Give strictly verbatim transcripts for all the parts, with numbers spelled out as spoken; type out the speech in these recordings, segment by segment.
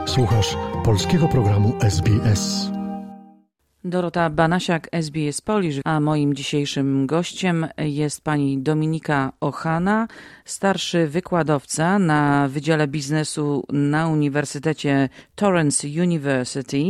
Słuchasz polskiego programu S B S. Dorota Banasiak, S B S Polish, a moim dzisiejszym gościem jest pani Dominika Ochana, starszy wykładowca na Wydziale Biznesu na Uniwersytecie Torrance University.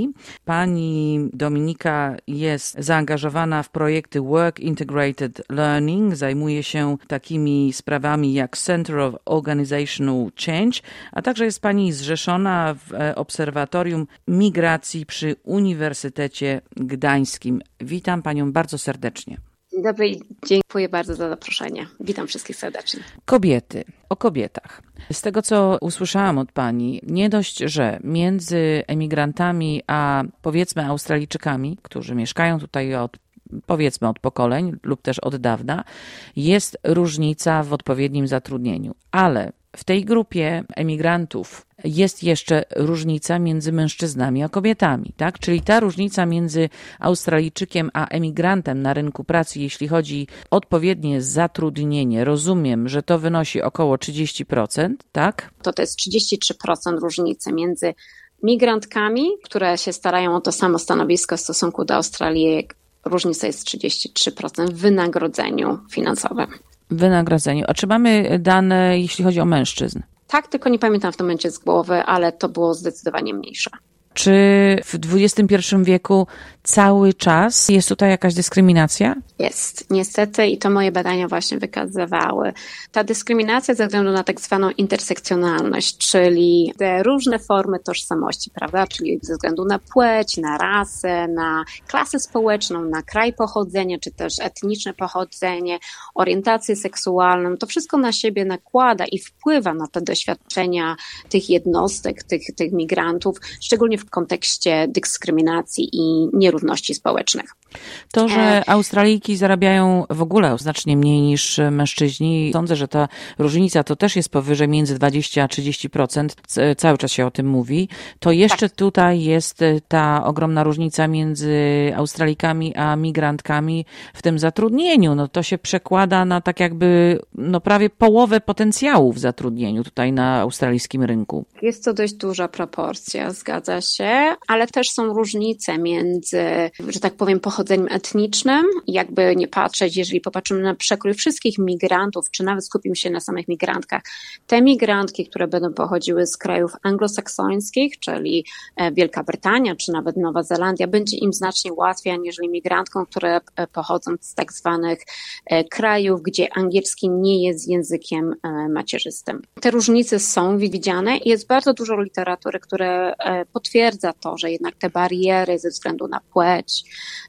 Pani Dominika jest zaangażowana w projekty Work Integrated Learning, zajmuje się takimi sprawami jak Center of Organizational Change, a także jest pani zrzeszona w Obserwatorium Migracji przy Uniwersytecie Gdańskim. Witam panią bardzo serdecznie. Dzień dobry i dziękuję bardzo za zaproszenie. Witam wszystkich serdecznie. Kobiety. O kobietach. Z tego, co usłyszałam od pani, nie dość, że między emigrantami a powiedzmy Australijczykami, którzy mieszkają tutaj od powiedzmy od pokoleń lub też od dawna, jest różnica w odpowiednim zatrudnieniu. Ale w tej grupie emigrantów jest jeszcze różnica między mężczyznami a kobietami, tak? Czyli ta różnica między Australijczykiem a emigrantem na rynku pracy, jeśli chodzi o odpowiednie zatrudnienie, rozumiem, że to wynosi około trzydzieści procent, tak? To to jest trzydzieści trzy procent różnicy między migrantkami, które się starają o to samo stanowisko w stosunku do Australii. Różnica jest trzydzieści trzy procent w wynagrodzeniu finansowym. Wynagrodzeniu. A czy mamy dane, jeśli chodzi o mężczyzn? Tak, tylko nie pamiętam w tym momencie z głowy, ale to było zdecydowanie mniejsze. Czy w dwudziestym pierwszym wieku cały czas jest tutaj jakaś dyskryminacja? Jest, niestety i to moje badania właśnie wykazywały. Ta dyskryminacja ze względu na tak zwaną intersekcjonalność, czyli te różne formy tożsamości, prawda? Czyli ze względu na płeć, na rasę, na klasę społeczną, na kraj pochodzenia, czy też etniczne pochodzenie, orientację seksualną. To wszystko na siebie nakłada i wpływa na te doświadczenia tych jednostek, tych, tych migrantów, szczególnie w kontekście dyskryminacji i nierówności społecznych. To, że Australijki zarabiają w ogóle znacznie mniej niż mężczyźni, sądzę, że ta różnica to też jest powyżej między dwadzieścia a trzydzieści procent, cały czas się o tym mówi, to jeszcze tak. Tutaj jest ta ogromna różnica między Australijkami a migrantkami w tym zatrudnieniu. No to się przekłada na tak jakby no prawie połowę potencjału w zatrudnieniu tutaj na australijskim rynku. Jest to dość duża proporcja, zgadza się, ale też są różnice między, że tak powiem, pochodzeniem etnicznym. Jakby nie patrzeć, jeżeli popatrzymy na przekrój wszystkich migrantów, czy nawet skupimy się na samych migrantkach, te migrantki, które będą pochodziły z krajów anglosaksońskich, czyli Wielka Brytania, czy nawet Nowa Zelandia, będzie im znacznie łatwiej, aniżeli migrantkom, które pochodzą z tak zwanych krajów, gdzie angielski nie jest językiem macierzystym. Te różnice są widziane i jest bardzo dużo literatury, które potwierdza to, że jednak te bariery ze względu na płeć,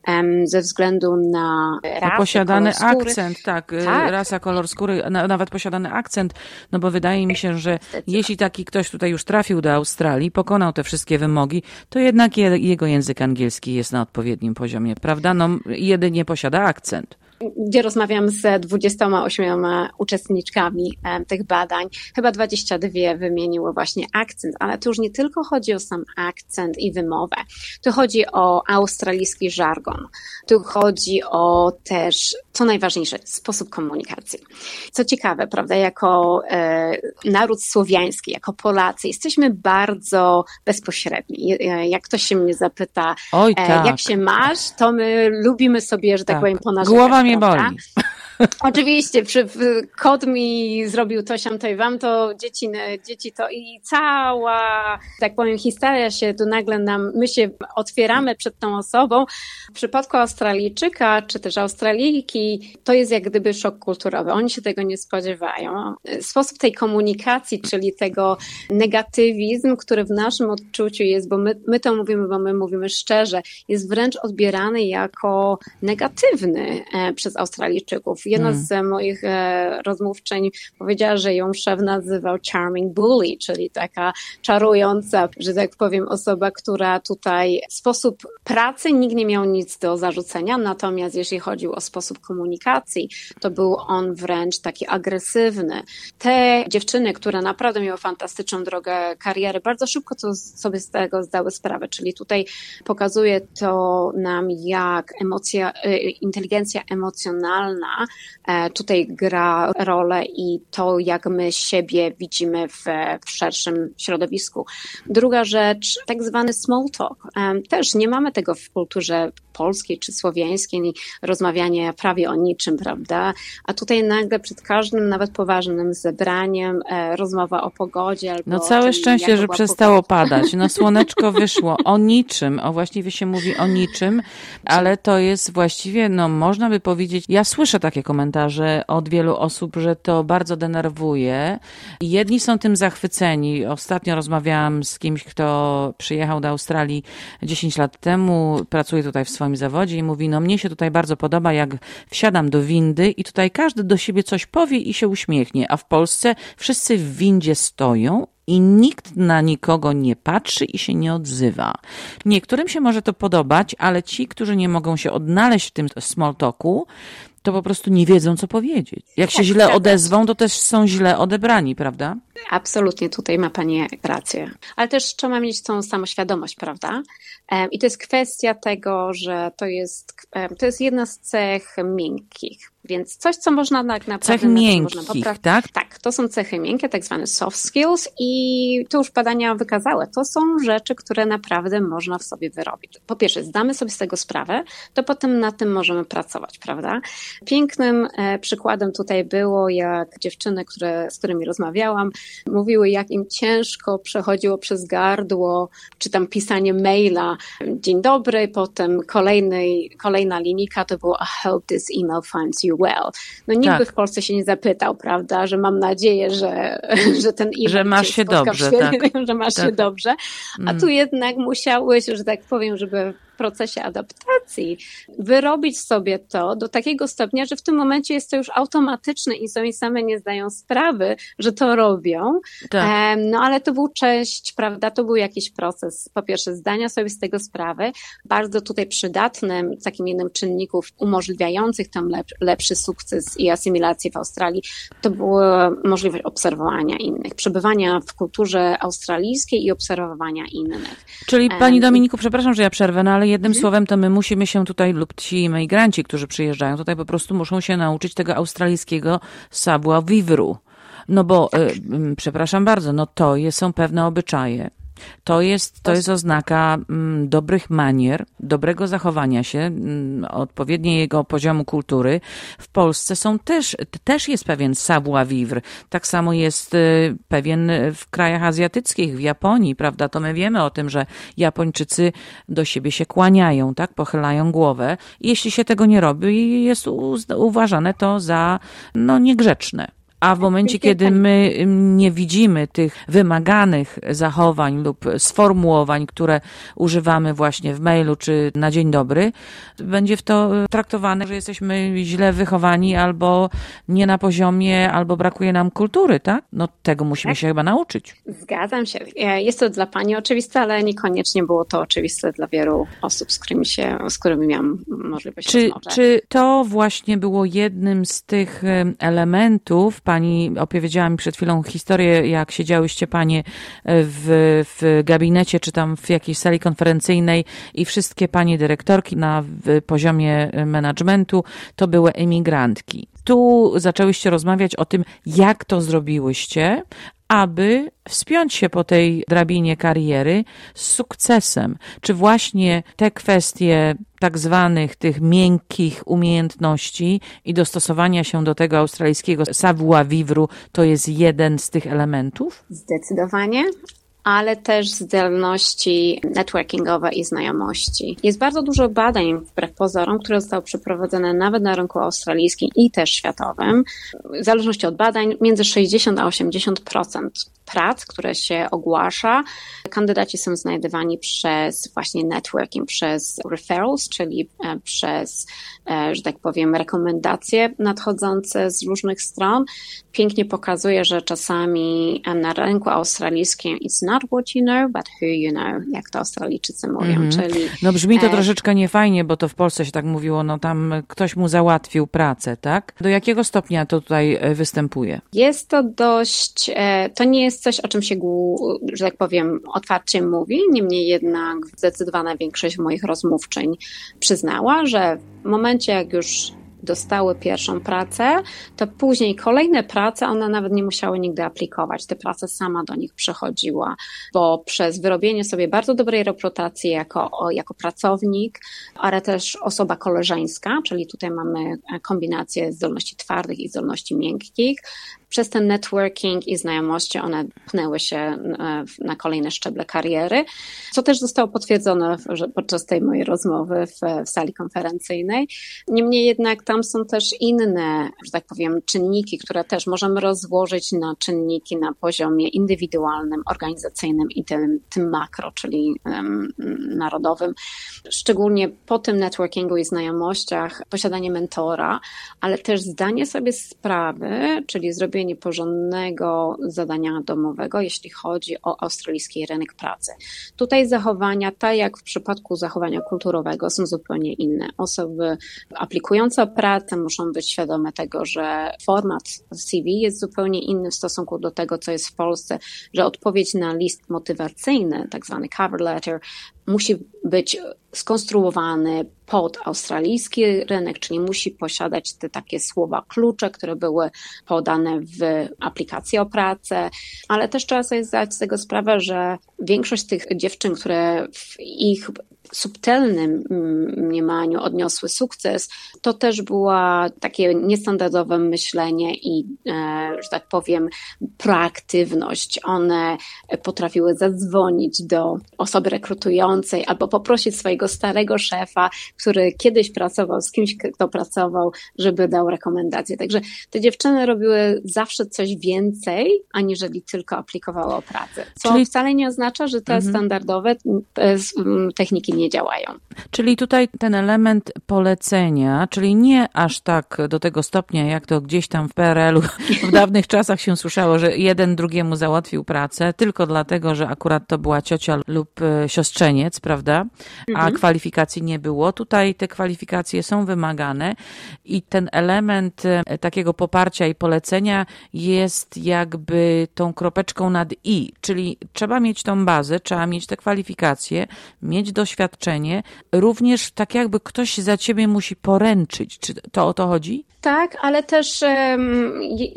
ze względu na rasę, posiadany kolor skóry. akcent, tak, tak, rasa, kolor skóry, nawet posiadany akcent, no bo wydaje mi się, że jeśli taki ktoś tutaj już trafił do Australii, pokonał te wszystkie wymogi, to jednak jego język angielski jest na odpowiednim poziomie, prawda? No jedynie posiada akcent. Gdzie rozmawiam z dwudziestoma ośmioma uczestniczkami tych badań, chyba dwadzieścia dwie wymieniły właśnie akcent, ale to już nie tylko chodzi o sam akcent i wymowę, tu chodzi o australijski żargon, tu chodzi o też, co najważniejsze, sposób komunikacji. Co ciekawe, prawda, jako e, naród słowiański, jako Polacy, jesteśmy bardzo bezpośredni. Jak ktoś się mnie zapyta, Oj, tak. e, jak się masz, to my lubimy sobie, że tak, tak powiem, ponarzekać. Głowa mnie boli. Oczywiście, przy, kot mi zrobił to, siam, to i wam, to dzieci, dzieci to i cała, tak powiem, historia się tu nagle nam, my się otwieramy przed tą osobą. W przypadku Australijczyka, czy też Australijki, to jest jak gdyby szok kulturowy. Oni się tego nie spodziewają. Sposób tej komunikacji, czyli tego negatywizm, który w naszym odczuciu jest, bo my, my to mówimy, bo my mówimy szczerze, jest wręcz odbierany jako negatywny e, przez Australijczyków. Jedna hmm. z moich e, rozmówczyń powiedziała, że ją szef nazywał charming bully, czyli taka czarująca, że tak powiem, osoba, która tutaj w sposób pracy nikt nie miał nic do zarzucenia, natomiast jeśli chodził o sposób komunikacji, to był on wręcz taki agresywny. Te dziewczyny, które naprawdę miały fantastyczną drogę kariery, bardzo szybko to sobie z tego zdały sprawę, czyli tutaj pokazuje to nam, jak emocja, inteligencja emocjonalna tutaj gra rolę i to, jak my siebie widzimy w, w szerszym środowisku. Druga rzecz, tak zwany small talk. Też nie mamy tego w kulturze polskiej czy słowiańskiej, rozmawianie prawie o niczym, prawda? A tutaj nagle przed każdym, nawet poważnym zebraniem rozmowa o pogodzie. Albo no całe tym, szczęście, że przestało pogoda. padać. No słoneczko wyszło. O niczym. O właściwie się mówi o niczym, ale to jest właściwie, no można by powiedzieć, ja słyszę takie komentarze od wielu osób, że to bardzo denerwuje. Jedni są tym zachwyceni. Ostatnio rozmawiałam z kimś, kto przyjechał do Australii dziesięć lat temu, pracuje tutaj w swoim zawodzie i mówi, no mnie się tutaj bardzo podoba, jak wsiadam do windy i tutaj każdy do siebie coś powie i się uśmiechnie, a w Polsce wszyscy w windzie stoją i nikt na nikogo nie patrzy i się nie odzywa. Niektórym się może to podobać, ale ci, którzy nie mogą się odnaleźć w tym small talku, to po prostu nie wiedzą, co powiedzieć. Jak się tak, źle tak. odezwą, to też są źle odebrani, prawda? Absolutnie, tutaj ma Pani rację. Ale też trzeba mieć tą samoświadomość, prawda? I to jest kwestia tego, że to jest, to jest jedna z cech miękkich. Więc coś, co można tak naprawdę... Cech miękkich, popra- tak? Tak, to są cechy miękkie, tak zwane soft skills i to już badania wykazały. To są rzeczy, które naprawdę można w sobie wyrobić. Po pierwsze, zdamy sobie z tego sprawę, to potem na tym możemy pracować, prawda? Pięknym e, przykładem tutaj było, jak dziewczyny, które, z którymi rozmawiałam, mówiły, jak im ciężko przechodziło przez gardło, czy tam pisanie maila. Dzień dobry, potem kolejny, kolejna linijka to było I hope this email finds you well. No nikt tak. by w Polsce się nie zapytał, prawda, że mam nadzieję, że, że ten e-mail że masz się dobrze, tak. że masz tak. się dobrze. A tu jednak musiałeś, że tak powiem, żeby w procesie adaptacji wyrobić sobie to do takiego stopnia, że w tym momencie jest to już automatyczne i sobie same nie zdają sprawy, że to robią. Tak. No ale to był część, prawda, to był jakiś proces, po pierwsze zdania sobie z tego sprawy, bardzo tutaj przydatnym, takim jednym czynników umożliwiających tam lep, lepszy sukces i asymilację w Australii, to była możliwość obserwowania innych, przebywania w kulturze australijskiej i obserwowania innych. Czyli Pani Um, Dominiku, przepraszam, że ja przerwę, no ale jednym mhm. słowem to my musimy się tutaj, lub ci imigranci, którzy przyjeżdżają tutaj, po prostu muszą się nauczyć tego australijskiego savoir vivre. No bo, tak. y, przepraszam bardzo, no to jest, są pewne obyczaje. To jest, to jest oznaka mm, dobrych manier, dobrego zachowania się, mm, odpowiedniego poziomu kultury. W Polsce są też, też jest pewien savoir vivre. Tak samo jest y, pewien w krajach azjatyckich, w Japonii, prawda? To my wiemy o tym, że Japończycy do siebie się kłaniają, tak? Pochylają głowę. I jeśli się tego nie robi, jest u, uważane to za, no, niegrzeczne. A w momencie, kiedy my nie widzimy tych wymaganych zachowań lub sformułowań, które używamy właśnie w mailu czy na dzień dobry, będzie w to traktowane, że jesteśmy źle wychowani albo nie na poziomie, albo brakuje nam kultury, tak? No tego musimy tak. się chyba nauczyć. Zgadzam się. Jest to dla Pani oczywiste, ale niekoniecznie było to oczywiste dla wielu osób, z którymi się, z którymi miałam możliwość czy, rozmawiać. Czy to właśnie było jednym z tych elementów? Pani opowiedziała mi przed chwilą historię, jak siedziałyście Panie w, w gabinecie, czy tam w jakiejś sali konferencyjnej i wszystkie Panie dyrektorki na poziomie managementu to były emigrantki. Tu zaczęłyście rozmawiać o tym, jak to zrobiłyście, aby wspiąć się po tej drabinie kariery z sukcesem. Czy właśnie te kwestie tak zwanych tych miękkich umiejętności i dostosowania się do tego australijskiego savoir vivre to jest jeden z tych elementów? Zdecydowanie. Ale też zdolności networkingowe i znajomości. Jest bardzo dużo badań, wbrew pozorom, które zostały przeprowadzone nawet na rynku australijskim i też światowym. W zależności od badań między sześćdziesiąt a osiemdziesiąt procent prac, które się ogłasza, kandydaci są znajdowani przez właśnie networking, przez referrals, czyli przez, że tak powiem, rekomendacje nadchodzące z różnych stron. Pięknie pokazuje, że czasami na rynku australijskim it's not what you know, but who you know, jak to Australijczycy mówią, mm-hmm. czyli... No brzmi to e... troszeczkę niefajnie, bo to w Polsce się tak mówiło, no tam ktoś mu załatwił pracę, tak? Do jakiego stopnia to tutaj występuje? Jest to dość, to nie jest coś, o czym się, że tak powiem, otwarcie mówi, niemniej jednak zdecydowana większość moich rozmówczyń przyznała, że w momencie, jak już dostały pierwszą pracę, to później kolejne prace one nawet nie musiały nigdy aplikować. Te prace sama do nich przychodziła, bo przez wyrobienie sobie bardzo dobrej reputacji jako, jako pracownik, ale też osoba koleżeńska, czyli tutaj mamy kombinację zdolności twardych i zdolności miękkich. Przez ten networking i znajomości one pchnęły się na kolejne szczeble kariery, co też zostało potwierdzone podczas tej mojej rozmowy w, w sali konferencyjnej. Niemniej jednak tam są też inne, że tak powiem, czynniki, które też możemy rozłożyć na czynniki na poziomie indywidualnym, organizacyjnym i tym, tym makro, czyli um, narodowym. Szczególnie po tym networkingu i znajomościach posiadanie mentora, ale też zdanie sobie sprawy, czyli zrobienie porządnego zadania domowego, jeśli chodzi o australijski rynek pracy. Tutaj zachowania, tak jak w przypadku zachowania kulturowego, są zupełnie inne. Osoby aplikujące o pracę muszą być świadome tego, że format C V jest zupełnie inny w stosunku do tego, co jest w Polsce, że odpowiedź na list motywacyjny, tak zwany cover letter, musi być skonstruowany pod australijski rynek, czyli musi posiadać te takie słowa klucze, które były podane w aplikacji o pracę, ale też trzeba sobie zdać z tego sprawę, że większość tych dziewczyn, które w ich subtelnym mniemaniu odniosły sukces, to też było takie niestandardowe myślenie i, że tak powiem, proaktywność. One potrafiły zadzwonić do osoby rekrutującej albo poprosić swojego starego szefa, który kiedyś pracował z kimś, kto pracował, żeby dał rekomendacje. Także te dziewczyny robiły zawsze coś więcej, aniżeli tylko aplikowały o pracę. Co Czyli... wcale nie oznacza, że te mhm. standardowe techniki nie działają. Czyli tutaj ten element polecenia, czyli nie aż tak do tego stopnia, jak to gdzieś tam w P R L-u w dawnych czasach się słyszało, że jeden drugiemu załatwił pracę, tylko dlatego, że akurat to była ciocia lub siostrzeniec, prawda? A mhm. kwalifikacji nie było. Tutaj te kwalifikacje są wymagane i ten element takiego poparcia i polecenia jest jakby tą kropeczką nad i, czyli trzeba mieć tą bazę, trzeba mieć te kwalifikacje, mieć doświadczenie, również tak jakby ktoś za ciebie musi poręczyć. Czy to o to chodzi? Tak, ale też um,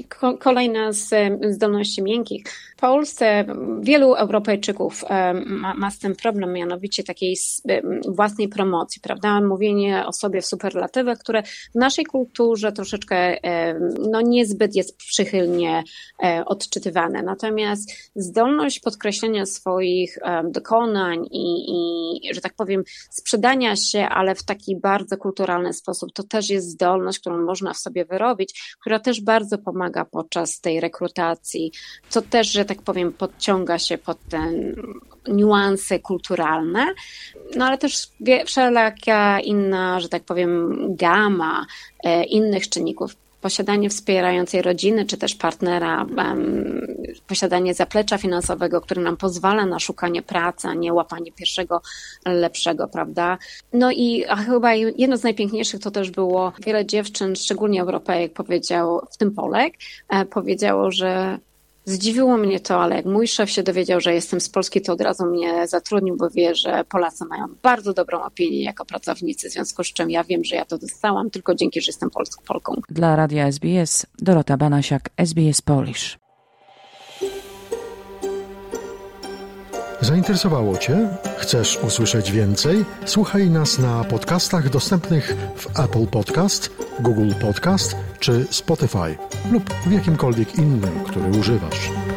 kolejna z zdolności miękkich. W Polsce wielu Europejczyków um, ma, ma z tym problem, mianowicie takiej um, własnej promocji, prawda? Mówienie o sobie w superlatywach, które w naszej kulturze troszeczkę um, no niezbyt jest przychylnie um, odczytywane. Natomiast zdolność podkreślenia swoich um, dokonań i, i, że tak powiem, sprzedania się, ale w taki bardzo kulturalny sposób, to też jest zdolność, którą można w sobie wyrobić, która też bardzo pomaga podczas tej rekrutacji, co też, że tak powiem, podciąga się pod te niuanse kulturalne, no ale też wszelaka inna, że tak powiem, gama e, innych czynników. Posiadanie wspierającej rodziny, czy też partnera, um, posiadanie zaplecza finansowego, który nam pozwala na szukanie pracy, a nie łapanie pierwszego lepszego, prawda? No i a chyba jedno z najpiękniejszych to też było, wiele dziewczyn, szczególnie Europejek, powiedziało, w tym Polek, e, powiedziało, że zdziwiło mnie to, ale jak mój szef się dowiedział, że jestem z Polski, to od razu mnie zatrudnił, bo wie, że Polacy mają bardzo dobrą opinię jako pracownicy, w związku z czym ja wiem, że ja to dostałam tylko dzięki, że jestem Polską Polką. Dla Radia S B S, Dorota Banasiak, S B S Polish. Zainteresowało Cię? Chcesz usłyszeć więcej? Słuchaj nas na podcastach dostępnych w Apple Podcast, Google Podcast czy Spotify lub w jakimkolwiek innym, który używasz.